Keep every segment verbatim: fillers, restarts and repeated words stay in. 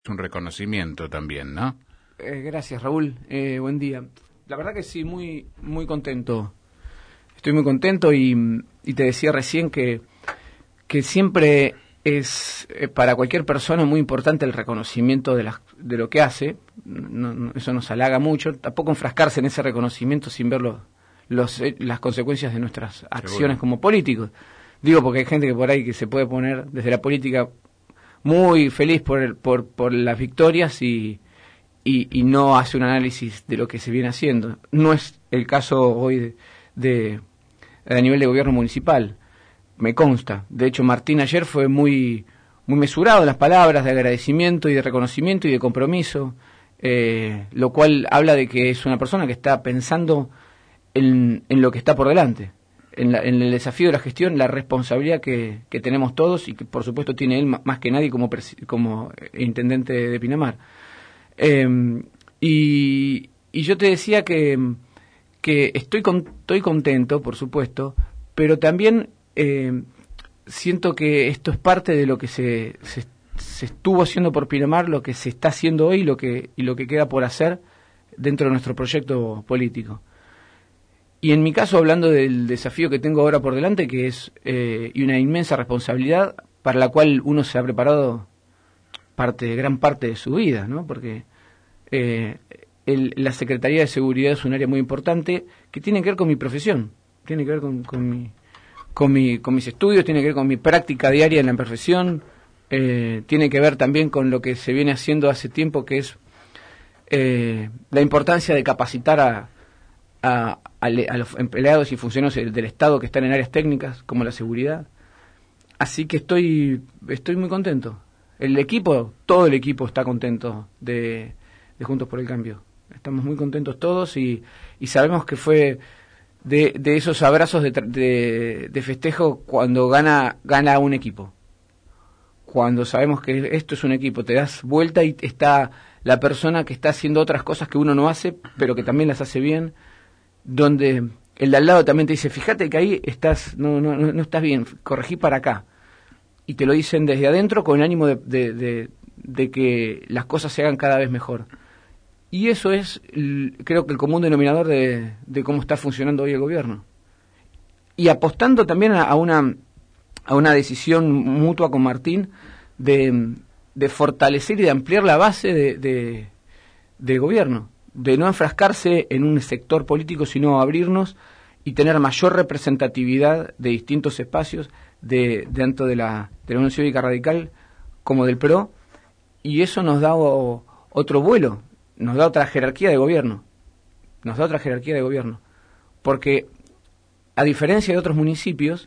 un reconocimiento también, ¿no? Eh, gracias, Raúl. Eh, buen día. La verdad que sí, muy muy contento. Estoy muy contento y, y te decía recién que, que siempre es eh, para cualquier persona muy importante el reconocimiento de, las, de lo que hace. No, no, eso nos halaga mucho. Tampoco enfrascarse en ese reconocimiento sin ver los, los, eh, las consecuencias de nuestras acciones Seguro. como políticos. Digo porque hay gente que por ahí que se puede poner desde la política muy feliz por, el, por, por las victorias y, y, y no hace un análisis de lo que se viene haciendo. No es el caso hoy de, de, a nivel de gobierno municipal, me consta. De hecho, Martín ayer fue muy, muy mesurado en las palabras de agradecimiento y de reconocimiento y de compromiso, eh, lo cual habla de que es una persona que está pensando en, en lo que está por delante. En, la, en el desafío de la gestión, la responsabilidad que, que tenemos todos y que por supuesto tiene él más que nadie como, como intendente de Pinamar. Eh, y, y yo te decía que, que estoy, con, estoy contento, por supuesto, pero también eh, siento que esto es parte de lo que se, se, se estuvo haciendo por Pinamar, lo que se está haciendo hoy lo que, y lo que queda por hacer dentro de nuestro proyecto político. Y en mi caso, hablando del desafío que tengo ahora por delante, que es eh, y una inmensa responsabilidad para la cual uno se ha preparado parte, gran parte de su vida, ¿no? Porque eh, el, la Secretaría de Seguridad es un área muy importante que tiene que ver con mi profesión, tiene que ver con, con, mi, con, mi, con mis estudios, tiene que ver con mi práctica diaria en la profesión, eh, tiene que ver también con lo que se viene haciendo hace tiempo, que es eh, la importancia de capacitar a A, a, a los empleados y funcionarios del Estado que están en áreas técnicas como la seguridad. Así que estoy estoy muy contento. El equipo, todo el equipo está contento de, de Juntos por el Cambio. Estamos muy contentos todos y, y sabemos que fue de, de esos abrazos de, de, de festejo cuando gana gana un equipo. Cuando sabemos que esto es un equipo, te das vuelta y está la persona que está haciendo otras cosas que uno no hace, pero que también las hace bien, donde el de al lado también te dice, fíjate que ahí estás, no, no, no estás bien, corregí para acá. Y te lo dicen desde adentro con el ánimo de, de, de, de que las cosas se hagan cada vez mejor. Y eso es, creo que el común denominador de, de cómo está funcionando hoy el gobierno. Y apostando también a, a, una, a una decisión mutua con Martín de, de fortalecer y de ampliar la base de, de, del gobierno, de no enfrascarse en un sector político, sino abrirnos y tener mayor representatividad de distintos espacios, de tanto de la, de la Unión Cívica Radical como del P R O, y eso nos da o, otro vuelo, nos da otra jerarquía de gobierno, nos da otra jerarquía de gobierno, porque a diferencia de otros municipios,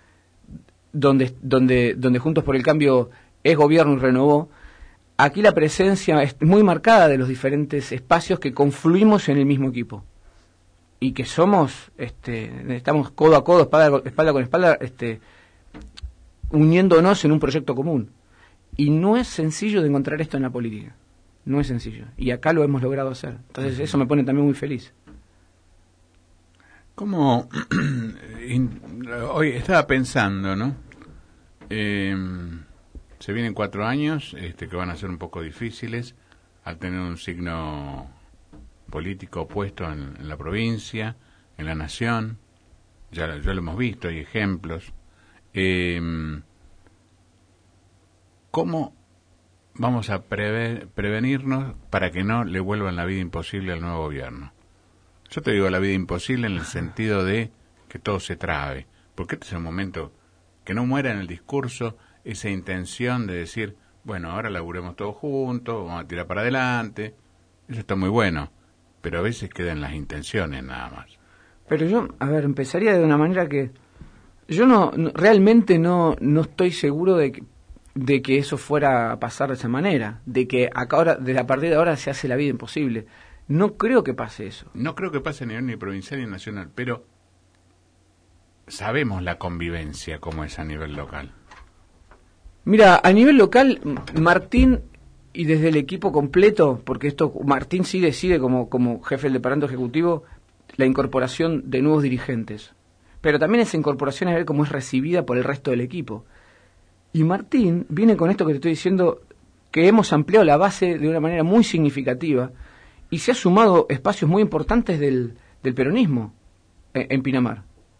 donde, donde, donde Juntos por el Cambio es gobierno y renovó, aquí la presencia es muy marcada de los diferentes espacios que confluimos en el mismo equipo y que somos, este, estamos codo a codo, espalda, espalda con espalda, este, uniéndonos en un proyecto común. Y no es sencillo de encontrar esto en la política, no es sencillo. Y acá lo hemos logrado hacer. Entonces eso me pone también muy feliz. ¿Cómo? Hoy estaba pensando, ¿no? Eh... Se vienen cuatro años este, que van a ser un poco difíciles al tener un signo político opuesto en, en la provincia, en la nación. Ya, ya lo hemos visto, hay ejemplos. Eh, ¿Cómo vamos a preve, prevenirnos para que no le vuelvan la vida imposible al nuevo gobierno? Yo te digo la vida imposible en el sentido de que todo se trabe, porque este es el momento que no muera en el discurso esa intención de decir, bueno, ahora laburemos todos juntos, vamos a tirar para adelante. Eso está muy bueno, pero a veces quedan las intenciones nada más. Pero yo, a ver, empezaría de una manera que yo no, no realmente no no estoy seguro de que, de que eso fuera a pasar de esa manera, de que acá ahora, desde a partir de ahora se hace la vida imposible. No creo que pase eso. No creo que pase a nivel ni provincial ni nacional, pero sabemos la convivencia como es a nivel local. Mira, a nivel local, Martín y desde el equipo completo, porque esto Martín sí decide como, como jefe del departamento ejecutivo la incorporación de nuevos dirigentes, pero también esa incorporación a ver cómo es recibida por el resto del equipo. Y Martín viene con esto que te estoy diciendo, que hemos ampliado la base de una manera muy significativa y se ha sumado espacios muy importantes del, del peronismo en, en Pinamar,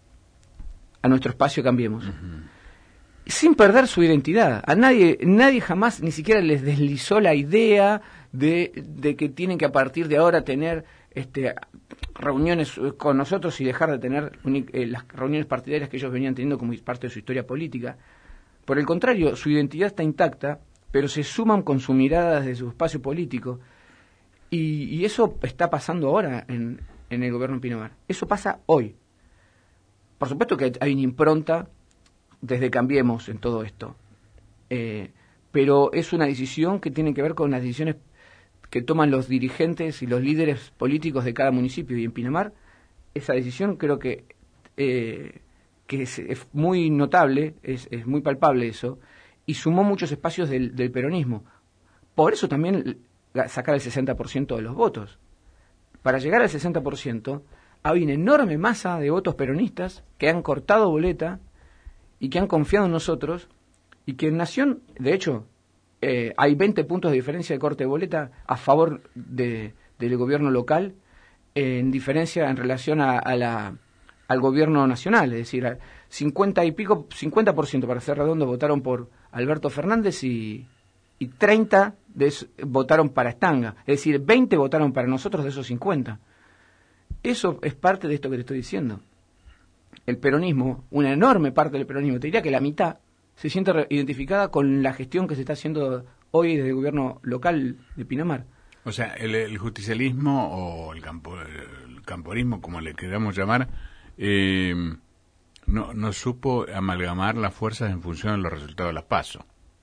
a nuestro espacio Cambiemos. Uh-huh. Sin perder su identidad. A nadie, nadie jamás ni siquiera les deslizó la idea de, de que tienen que a partir de ahora tener este, reuniones con nosotros y dejar de tener eh, las reuniones partidarias que ellos venían teniendo como parte de su historia política. Por el contrario, su identidad está intacta, pero se suman con su mirada desde su espacio político, y, y eso está pasando ahora en, en el gobierno de Pinamar. Eso pasa hoy. Por supuesto que hay una impronta desde Cambiemos en todo esto, eh, pero es una decisión que tiene que ver con las decisiones que toman los dirigentes y los líderes políticos de cada municipio, y en Pinamar esa decisión creo que eh, que es, es muy notable, es, es muy palpable eso, y sumó muchos espacios del, del peronismo. Por eso también sacar el sesenta por ciento de los votos. Para llegar al sesenta por ciento hay una enorme masa de votos peronistas que han cortado boleta y que han confiado en nosotros, y que en Nación, de hecho, eh, hay veinte puntos de diferencia de corte de boleta a favor de, del gobierno local, eh, en diferencia en relación a, a la, al gobierno nacional, es decir, cincuenta y pico, cincuenta por ciento para ser redondo votaron por Alberto Fernández y, y treinta de eso, votaron para Estanga, es decir, veinte votaron para nosotros de esos cincuenta. Eso es parte de esto que te estoy diciendo. El peronismo, una enorme parte del peronismo, te diría que la mitad, se siente identificada con la gestión que se está haciendo hoy desde el gobierno local de Pinamar. O sea, el, el justicialismo o el, campo, el camporismo, como le queramos llamar, eh, no, no supo amalgamar las fuerzas en función de los resultados de las PASO.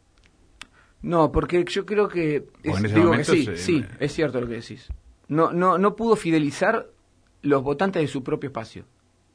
No, porque yo creo que, es, en ese digo que sí, se, sí, es cierto lo que decís. No, no, no pudo fidelizar los votantes de su propio espacio.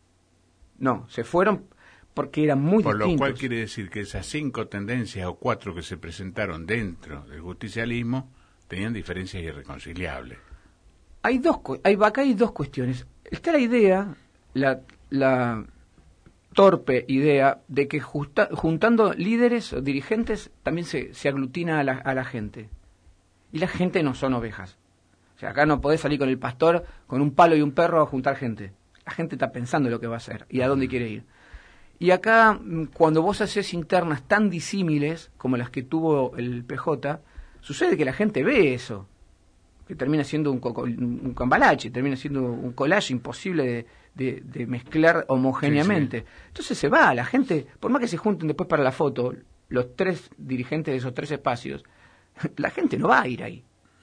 No, se fueron porque eran muy Por distintos. Lo cual quiere decir que esas cinco tendencias o cuatro que se presentaron dentro del justicialismo tenían diferencias irreconciliables. Hay dos, hay, acá hay dos cuestiones. Está la idea, la, la torpe idea de que justa, juntando líderes o dirigentes también se, se aglutina a la, a la gente. Y la gente no son ovejas. O sea, acá no podés salir con el pastor con un palo y un perro a juntar gente. La gente está pensando lo que va a hacer y a dónde quiere ir. Y acá, cuando vos haces internas tan disímiles como las que tuvo el P J, sucede que la gente ve eso, que termina siendo un, un cambalache, termina siendo un collage imposible de, de, de mezclar homogéneamente. Sí, sí. Entonces se va, la gente, por más que se junten después para la foto, los tres dirigentes de esos tres espacios, la gente no va a ir ahí.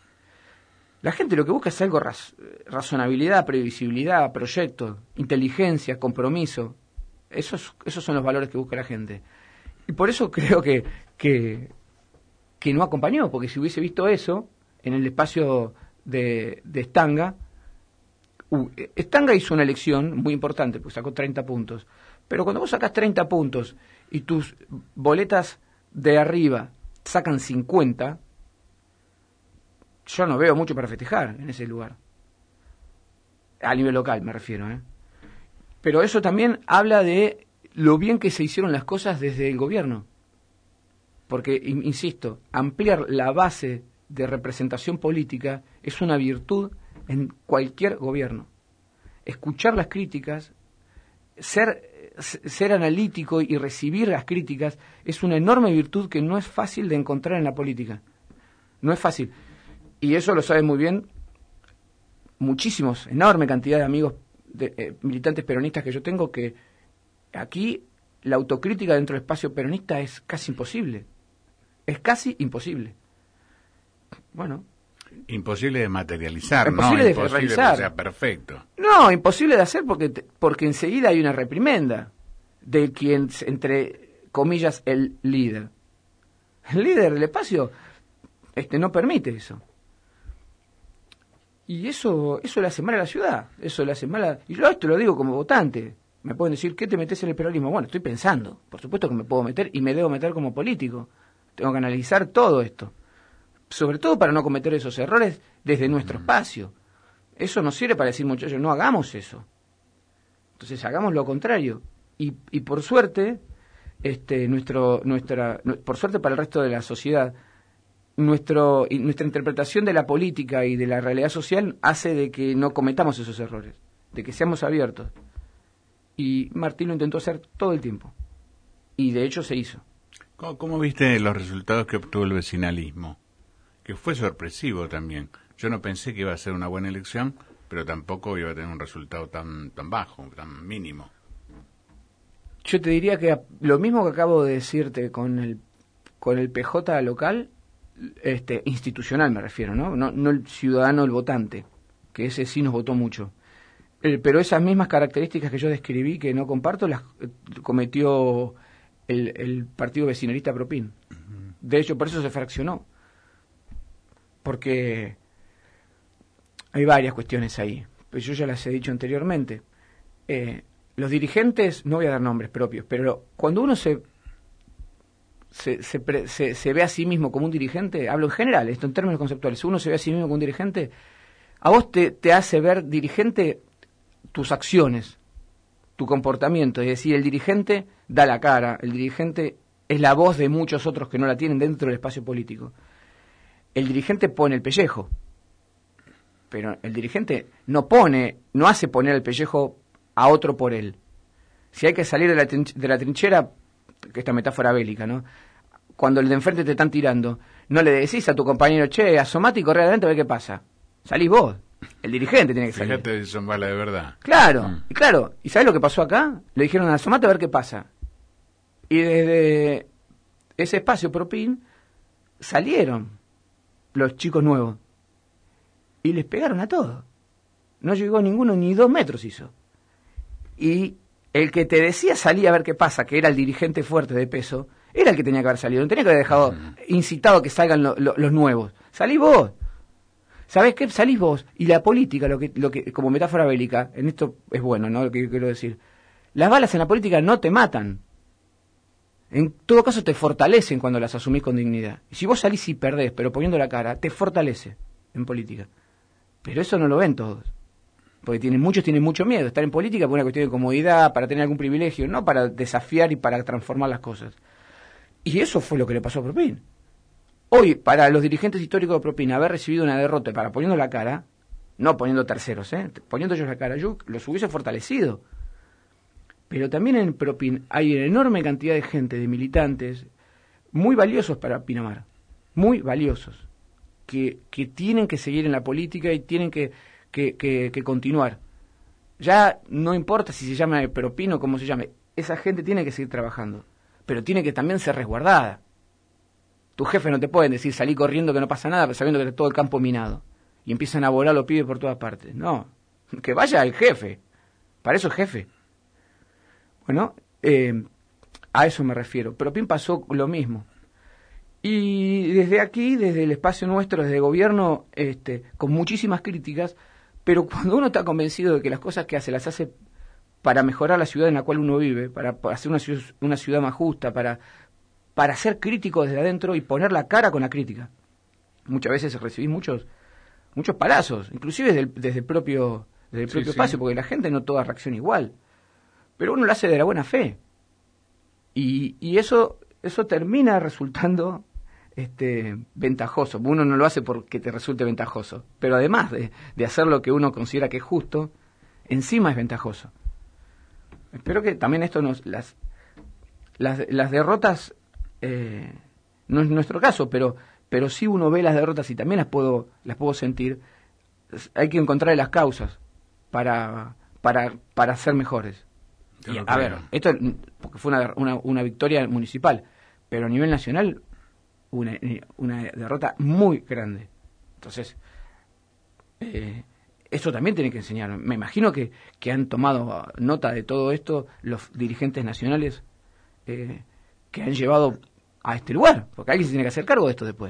La gente lo que busca es algo raz, razonabilidad, previsibilidad, proyecto, inteligencia, compromiso. Esos, esos son los valores que busca la gente. Y por eso creo que, que, que no acompañó, porque si hubiese visto eso en el espacio de, de Estanga, uh, Estanga hizo una elección muy importante, pues sacó treinta puntos. Pero cuando vos sacás treinta puntos y tus boletas de arriba sacan cincuenta, yo no veo mucho para festejar en ese lugar. A nivel local me refiero, ¿eh? Pero eso también habla de lo bien que se hicieron las cosas desde el gobierno. Porque, insisto, ampliar la base de representación política es una virtud en cualquier gobierno. Escuchar las críticas, ser, ser analítico y recibir las críticas es una enorme virtud que no es fácil de encontrar en la política. No es fácil. Y eso lo saben muy bien muchísimos, enorme cantidad de amigos de, eh, militantes peronistas que yo tengo, que aquí la autocrítica dentro del espacio peronista es casi imposible. Es casi imposible. Bueno. Imposible de materializar, imposible no de imposible realizar. que sea perfecto. No, imposible de hacer porque, porque enseguida hay una reprimenda de quien, entre comillas, el líder. El líder del espacio este, no permite eso. Y eso eso le hace mal a la ciudad, eso le hace mal a... Y yo esto lo digo como votante. Me pueden decir, ¿qué te metes en el peronismo? Bueno, estoy pensando. Por supuesto que me puedo meter y me debo meter como político. Tengo que analizar todo esto. Sobre todo para no cometer esos errores desde nuestro espacio. Eso nos sirve para decir, muchachos, no hagamos eso. Entonces hagamos lo contrario. Y, y por suerte, este, nuestro, nuestra, por suerte para el resto de la sociedad, nuestro, y nuestra interpretación de la política y de la realidad social hace de que no cometamos esos errores, de que seamos abiertos. Y Martín lo intentó hacer todo el tiempo. Y de hecho se hizo. ¿Cómo, cómo viste los resultados que obtuvo el vecinalismo? Que fue sorpresivo también. Yo no pensé que iba a ser una buena elección, pero tampoco iba a tener un resultado tan, tan bajo, tan mínimo. Yo te diría que lo mismo que acabo de decirte con el, con el P J local, este, institucional me refiero, ¿no? No, no el ciudadano, el votante, que ese sí nos votó mucho. Eh, pero esas mismas características que yo describí, que no comparto, las eh, cometió el, el partido vecinalista Propin. Uh-huh. De hecho, por eso se fraccionó. Porque hay varias cuestiones ahí. Pues yo ya las he dicho anteriormente. Eh, los dirigentes, no voy a dar nombres propios, pero cuando uno se se, se, pre, se se ve a sí mismo como un dirigente, hablo en general, esto en términos conceptuales, si uno se ve a sí mismo como un dirigente, a vos te, te hace ver dirigente tus acciones, tu comportamiento, es decir, el dirigente da la cara, el dirigente es la voz de muchos otros que no la tienen dentro del espacio político. El dirigente pone el pellejo, pero el dirigente no pone, no hace poner el pellejo a otro por él. Si hay que salir de la, trinch- de la trinchera, que esta metáfora bélica, ¿no? Cuando el de enfrente te están tirando, no le decís a tu compañero, che, asomate y corre adelante a ver qué pasa. Salís vos. El dirigente tiene que salir. Fíjate si son balas de verdad. Claro, Mm. y claro. ¿Y sabés lo que pasó acá? Le dijeron, asomate a ver qué pasa. Y desde ese espacio Propin salieron los chicos nuevos y les pegaron a todos. No llegó ninguno, ni dos metros hizo. Y el que te decía salía a ver qué pasa, que era el dirigente fuerte de peso, era el que tenía que haber salido. No tenía que haber dejado mm. incitado a que salgan lo, lo, los nuevos. Salí vos. ¿Sabés qué? Salís vos. Y la política, lo que, lo que como metáfora bélica, en esto es bueno, ¿no? Lo que quiero decir. Las balas en la política no te matan. En todo caso te fortalecen cuando las asumís con dignidad. Y si vos salís y perdés, pero poniendo la cara, te fortalece en política. Pero eso no lo ven todos. Porque tienen, muchos tienen mucho miedo. Estar en política por una cuestión de comodidad, para tener algún privilegio, no para desafiar y para transformar las cosas. Y eso fue lo que le pasó a Propin. Hoy, para los dirigentes históricos de Propin, haber recibido una derrota para poniendo la cara, no poniendo terceros, ¿eh? poniendo ellos la cara, yo los hubiese fortalecido. Pero también en Propin hay una enorme cantidad de gente, de militantes, muy valiosos para Pinamar, muy valiosos, que, que tienen que seguir en la política y tienen que, que, que, que continuar. Ya no importa si se llama Propin o cómo se llame, esa gente tiene que seguir trabajando, pero tiene que también ser resguardada. Tus jefes no te pueden decir salí corriendo que no pasa nada, sabiendo que está todo el campo minado, y empiezan a volar los pibes por todas partes. No, que vaya el jefe, para eso es jefe. Bueno, eh, a eso me refiero. Propin pasó lo mismo. Y desde aquí, desde el espacio nuestro, desde el gobierno, este, con muchísimas críticas, pero cuando uno está convencido de que las cosas que hace las hace para mejorar la ciudad en la cual uno vive, para, para hacer una ciudad, una ciudad más justa, para, para ser crítico desde adentro y poner la cara con la crítica. Muchas veces recibís muchos muchos palazos, inclusive desde el, desde el propio, desde el propio sí, espacio, sí. Porque la gente no toda reacciona igual. Pero uno lo hace de la buena fe. Y, y eso eso termina resultando este ventajoso. Uno no lo hace porque te resulte ventajoso, pero además de, de hacer lo que uno considera que es justo, encima es ventajoso. Espero que también esto nos... Las, las, las derrotas, eh, no es nuestro caso, pero, pero sí uno ve las derrotas y también las puedo, las puedo sentir. Hay que encontrar las causas para, para, para ser mejores. Y, a ver, esto porque fue una, una, una victoria municipal, pero a nivel nacional una, una derrota muy grande. Entonces, eh, eso también tiene que enseñar. Me imagino que, que han tomado nota de todo esto los dirigentes nacionales eh, que han llevado a este lugar, porque alguien se tiene que hacer cargo de esto después.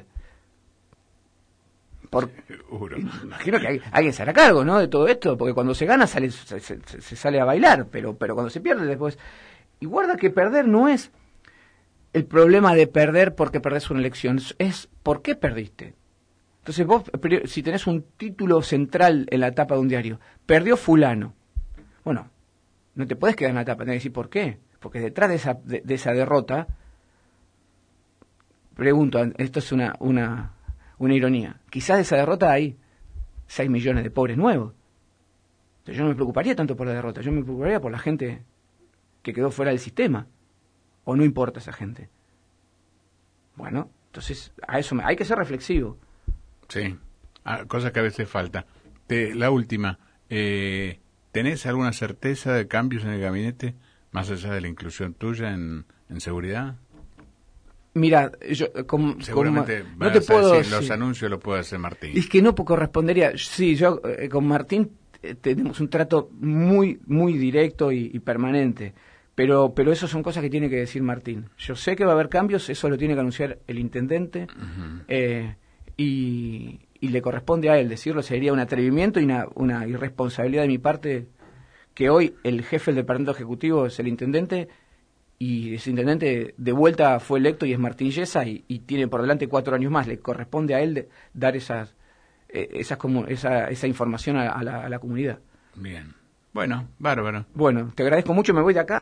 Por, imagino que hay, alguien se hará cargo, ¿no? De todo esto, porque cuando se gana sale, se, se, se sale a bailar, pero, pero cuando se pierde después... Y guarda que perder no es el problema de perder porque perdés una elección, es por qué perdiste. Entonces vos, si tenés un título central en la tapa de un diario, perdió fulano. Bueno, no te podés quedar en la tapa, tenés que decir por qué. Porque detrás de esa, de, de esa derrota pregunto, esto es una, una, una ironía, quizás de esa derrota hay seis millones de pobres nuevos. Entonces yo no me preocuparía tanto por la derrota, yo me preocuparía por la gente que quedó fuera del sistema. ¿O no importa esa gente? Bueno, entonces a eso me, hay que ser reflexivo. Sí, ah, cosas que a veces falta. Te, la última, eh, ¿tenés alguna certeza de cambios en el gabinete, más allá de la inclusión tuya en, en seguridad? Mira, yo como, seguramente como, no te puedo decir, los sí. anuncios los puede hacer Martín. Es que no correspondería. Sí, yo eh, con Martín eh, tenemos un trato muy muy directo y, y permanente, pero pero eso son cosas que tiene que decir Martín. Yo sé que va a haber cambios, eso lo tiene que anunciar el intendente, uh-huh. eh, y, y le corresponde a él decirlo. Sería un atrevimiento y una, una irresponsabilidad de mi parte que hoy el jefe del departamento ejecutivo es el intendente. Y ese intendente de vuelta fue electo y es Martín Yesa y, y tiene por delante cuatro años más. Le corresponde a él de, dar esas, eh, esas como, esa, esa información a, a, la, a la comunidad. Bien. Bueno, bárbaro. Bueno, te agradezco mucho, me voy de acá.